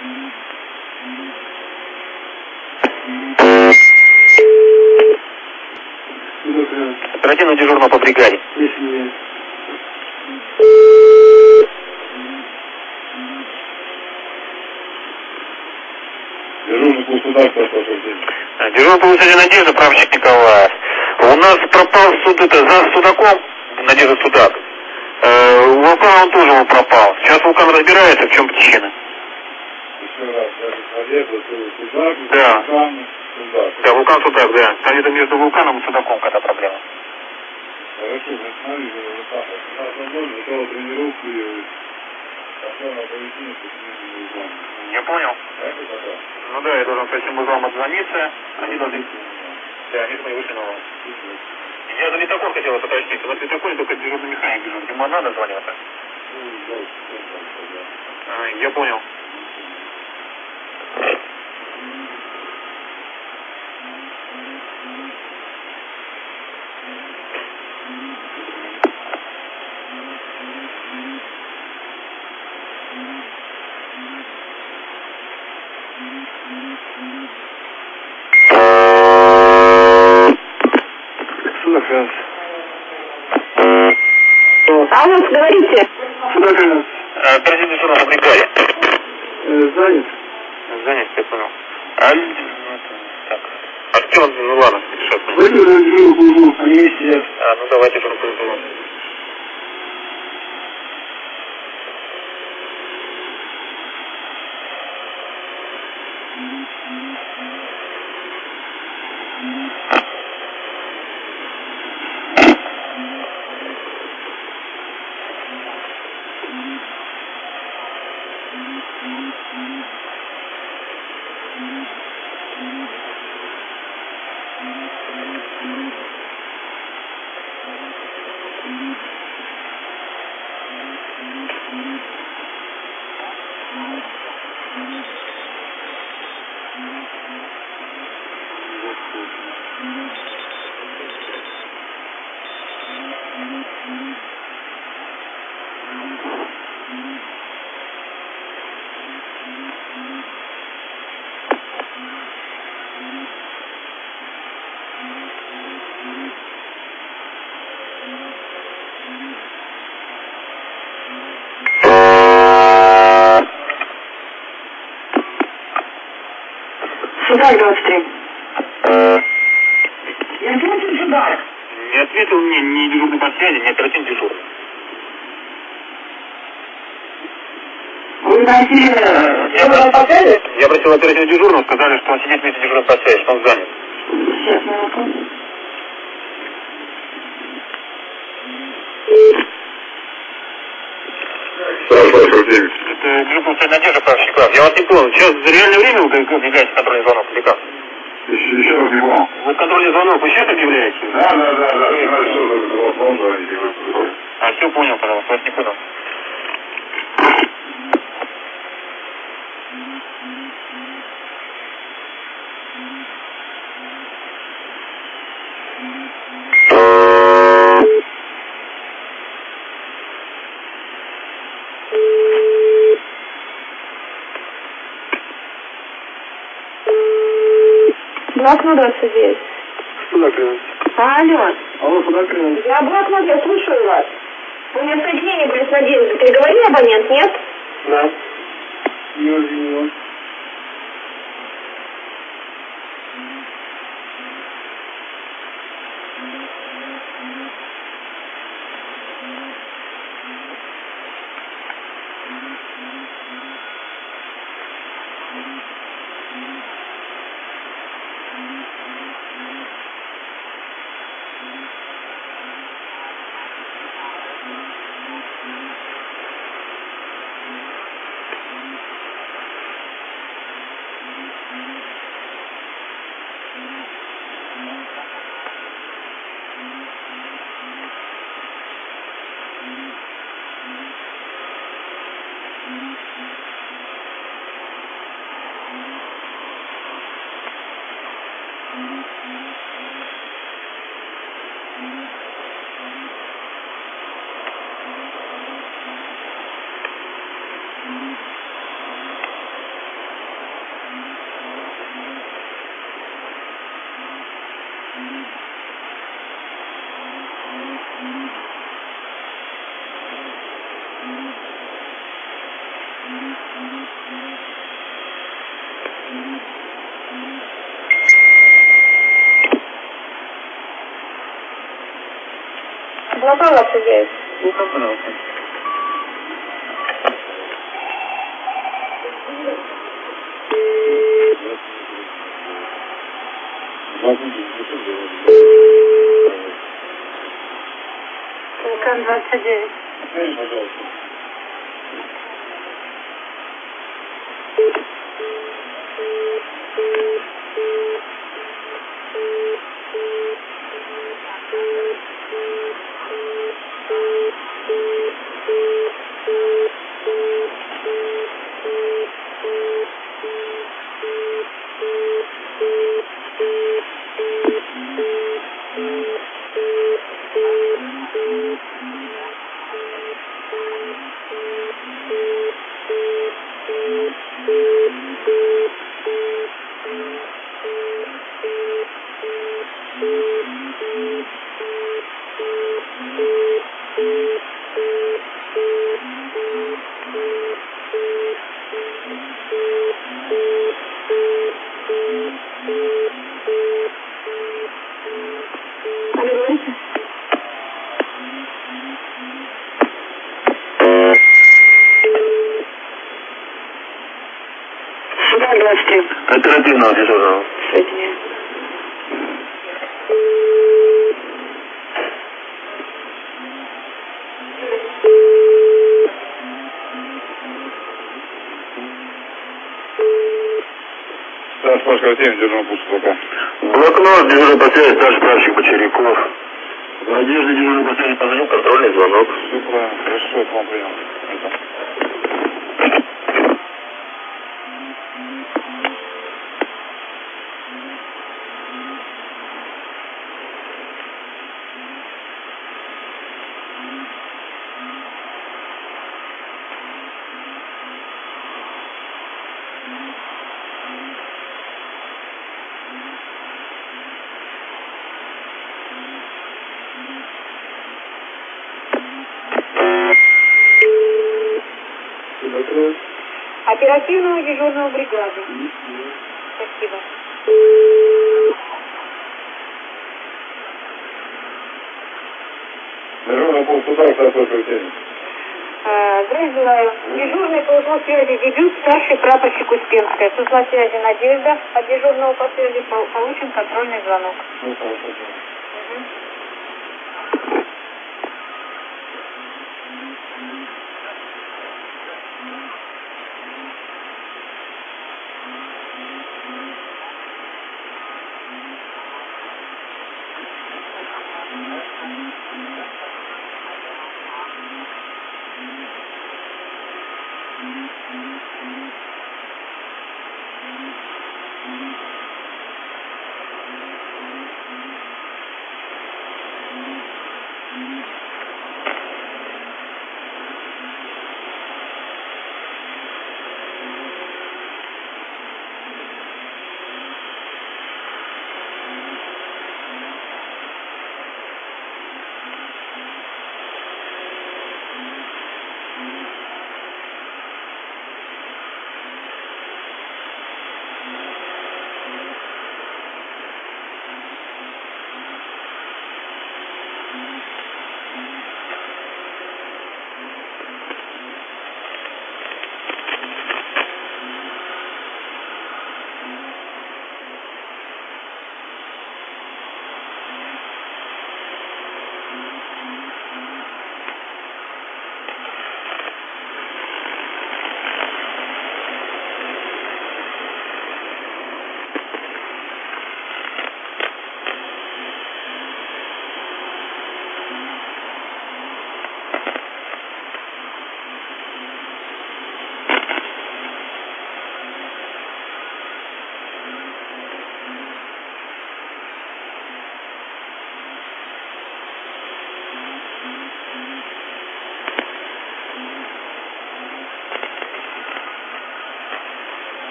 Оперативно дежурного по бригаде. Дежурный по Судак, Дежурный по улице Надежда, правщик Николаев. У нас пропал за Судаком, Надежда Судак. Вулкан он тоже пропал. Сейчас Вулкан разбирается, в чем причина. Еще раз, Надежда Судак, Да. Вулкан Судак. Да, Вулкан Судак, да. Там где-то между Вулканом и Судаком какая-то проблема. Хорошо, смотрите, Вулкан. У нас возможно закрыл тренировку и пошел на поведение по снижению Вулкана. Я понял. Это пока. Ну да, я должен с этим узлом отзвониться. Они должны... Да, они же вышли на вас. Я за литокон хотел это уточнить. У нас литокон только дежурный механик дежурный. Ему надо звониться? Я понял. Алло, говорите. Судак, Оперативный дежурный по бригаде. занят. Занят, я понял. Так. А с кем он? Ну ладно, сейчас. Выйду на дежурку, они сидят. Ну давайте дежурку. Судак 23. Я слушаю Судак. Не ответил мне ни дежурный по связи, ни оперативный дежурный. Вы просили дежурного по связи? Я просил оперативного дежурного, сказали, что он сидит вместе с дежурным по связи, что он занят. Сейчас, минуту. Это дежурный Надежда, правщик Николаев. Я вас не понял, сейчас за реальное время вы объявляете контрольный звонок или как? Еще раз не понял. Вот контрольный звонок вы сейчас объявляете? Да. Что звоните? Все понял, пожалуйста, вас не понял. Блокнот 29. Судак, Алло. алло, Судак, Я блокнот, я слушаю вас. У меня соединение были с Надеждой. Переговорил абонент, нет? да. Не. Блокал обсуждает. Ну, пожалуйста. Вулкан 29. Пожалуйста. Да, 23. Оперативного дежурного. Соединяю. Старший Пашка 7, дежурный пусть пока. Блокнот, дежурный по связи, старший прапорщик Бочаряков. В надежде дежурный по связи позвонил, контрольный звонок. Все правильно, хорошо, я к вам принял. Оперативного дежурного бригады. Спасибо. Дежурный пункт суда, старший Пашка 7. Здравия желаю. Дежурный по узлу связи дебют, старший прапорщик Успенская. С узла связи Надежда. От дежурного по связи получен контрольный звонок. Ну, хорошо.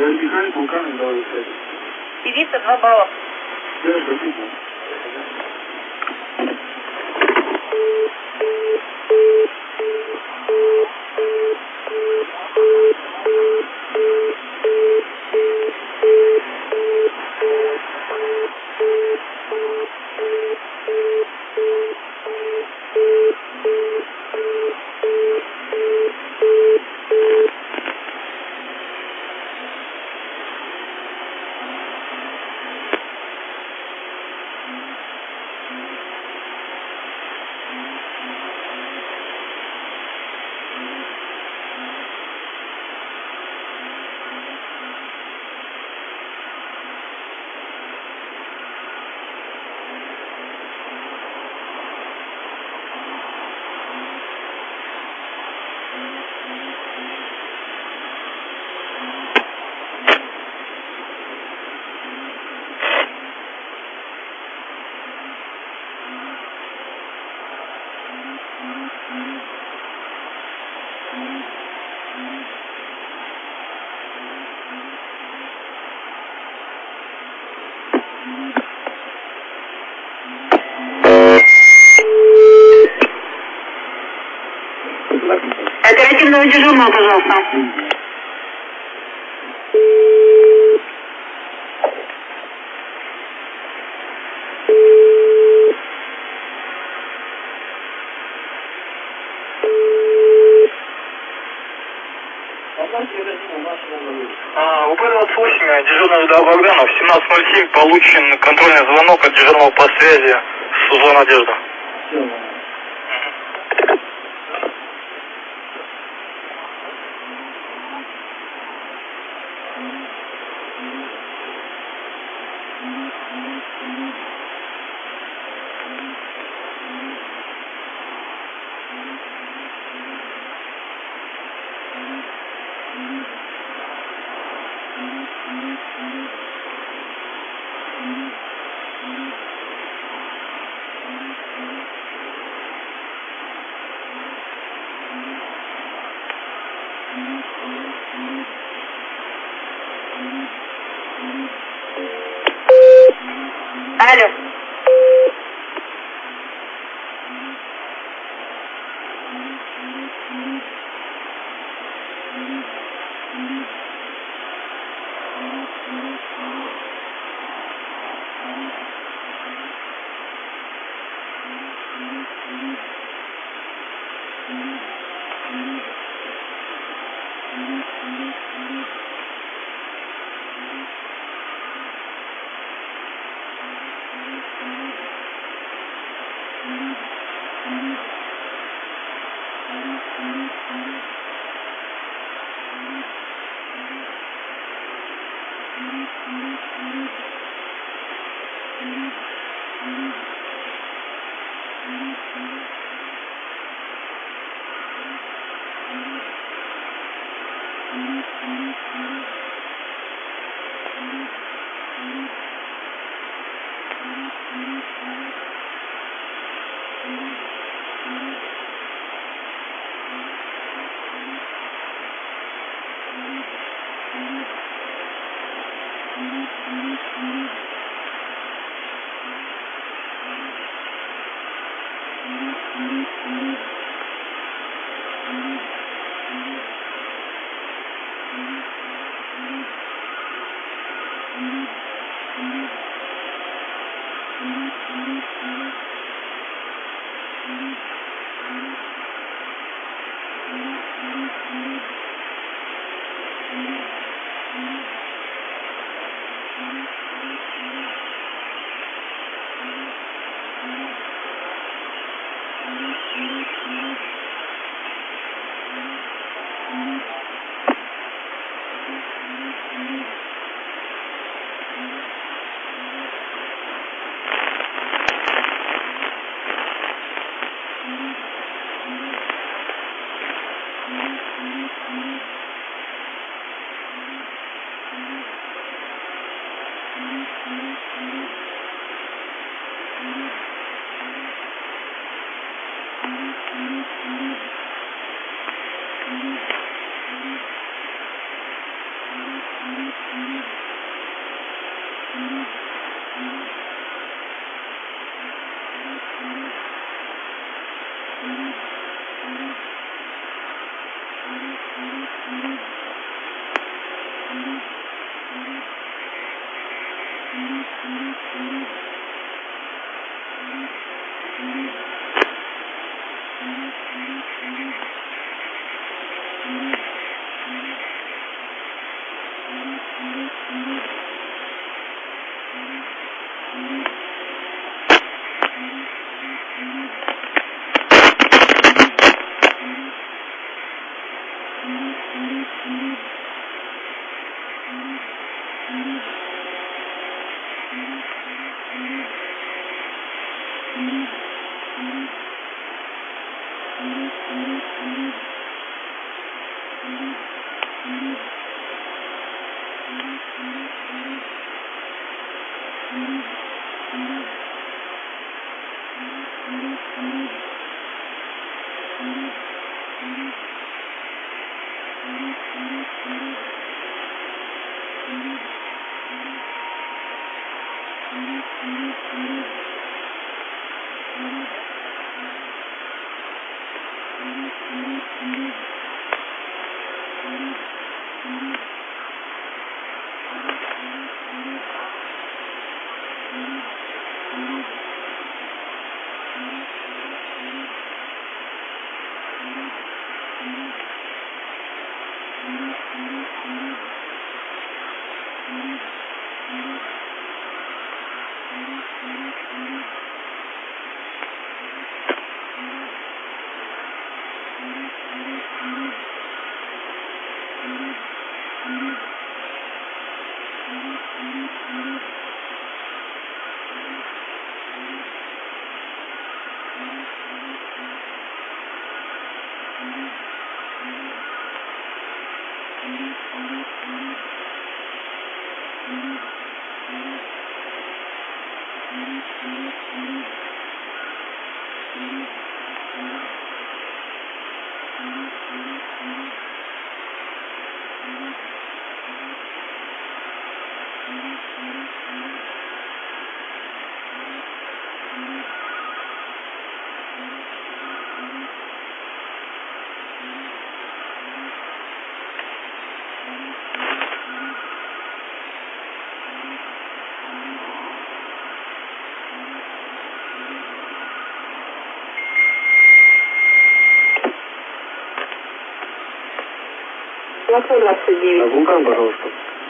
Механик вулкана 2 5. Певица 2 балла. Девушка, письма. Оперативного дежурного, пожалуйста. УП-28, дежурный Ждал Богданов, 17:07, получен контрольный звонок от дежурного по связи с узла «Надежда». Алло. Москва 29. Вулкан, пожалуйста.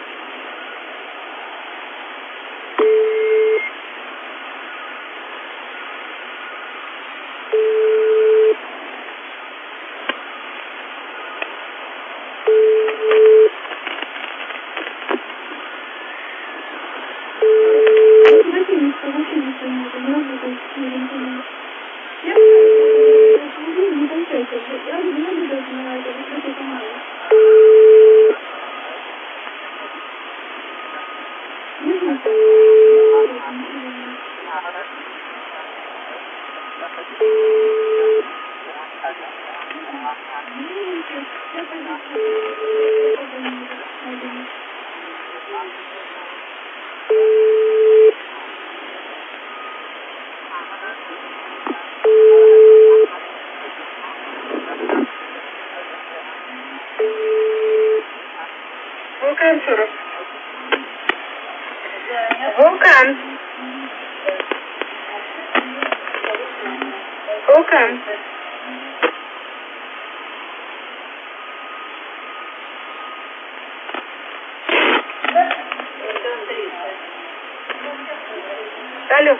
Вулкан 40. Вулкан. Вулкан. Алло.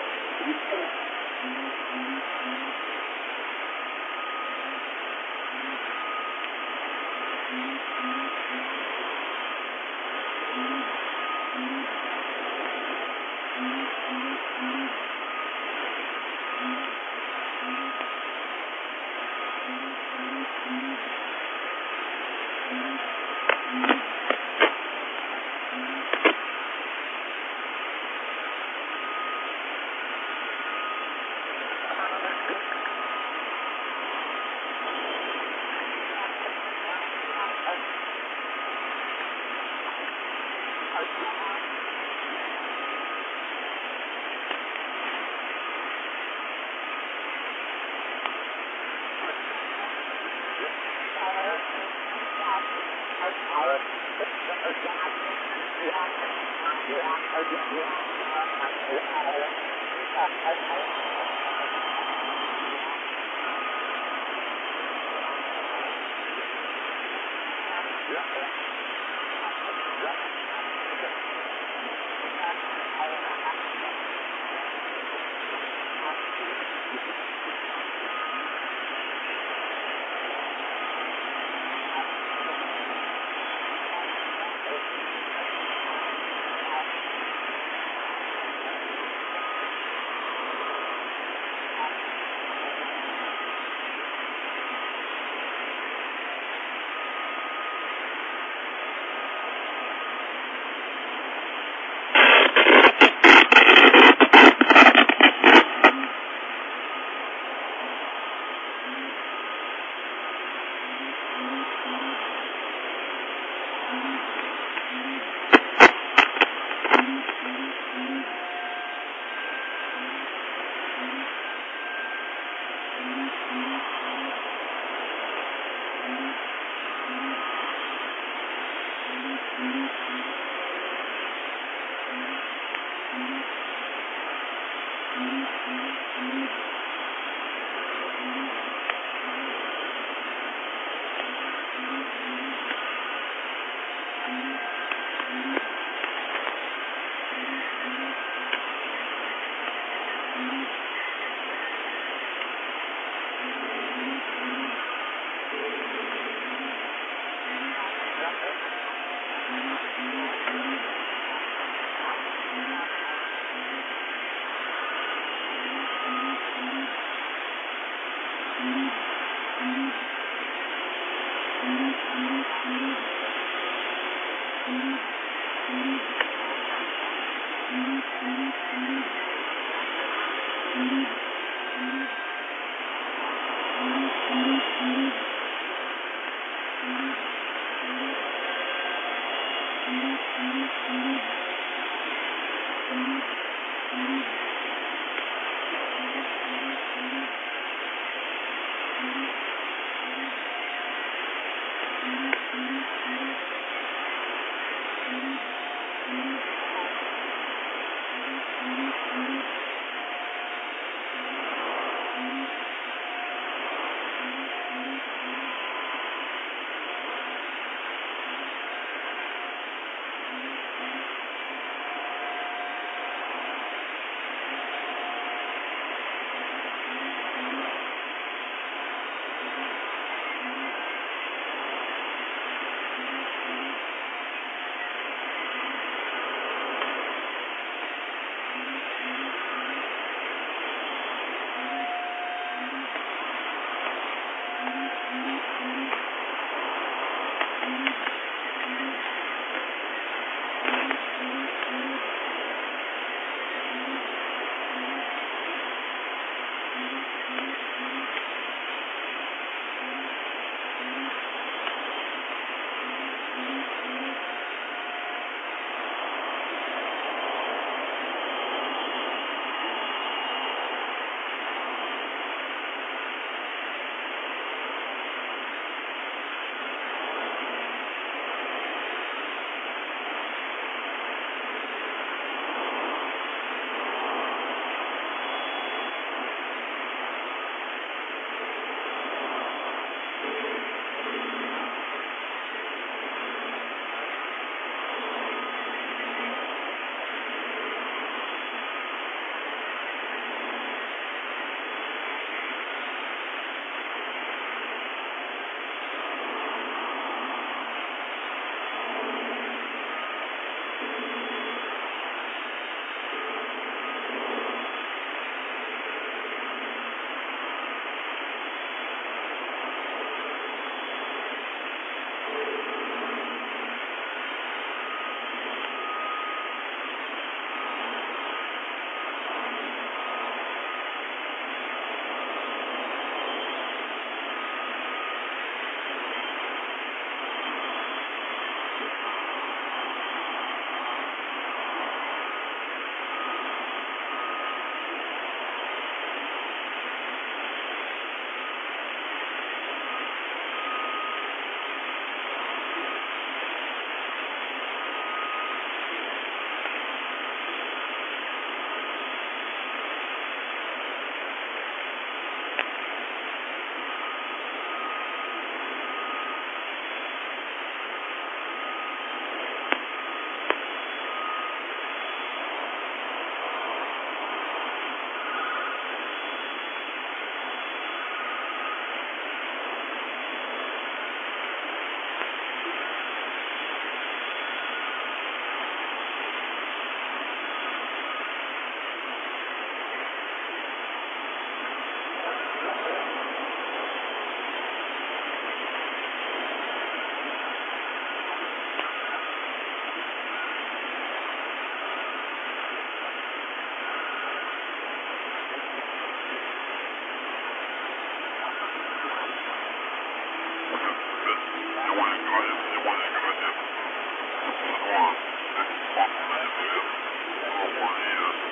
Внимание, командир.